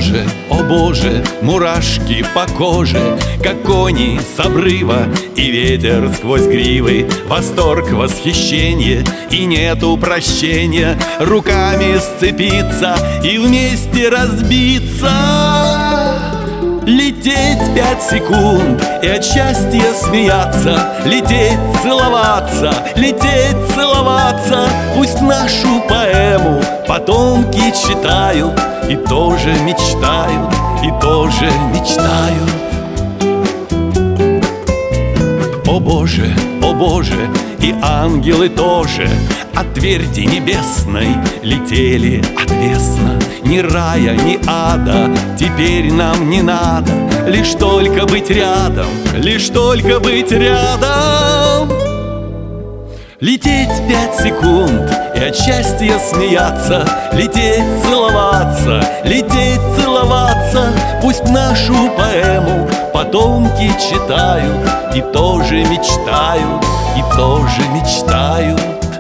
о боже, мурашки по коже, как кони с обрыва, и ветер сквозь гривы. Восторг, восхищение, и нету прощения. Руками сцепиться и вместе разбиться. Лететь 5 секунд и от счастья смеяться. Лететь, целоваться, лететь, целоваться. Пусть нашу поэму потомки читают и тоже мечтают, и тоже мечтают. О боже, и ангелы тоже от тверди небесной летели отвесно. Ни рая, ни ада теперь нам не надо, лишь только быть рядом, лишь только быть рядом. Лететь 5 секунд и от счастья смеяться. Лететь, целоваться, лететь, целоваться. Пусть нашу поэму потомки читают и тоже мечтают, и тоже мечтают.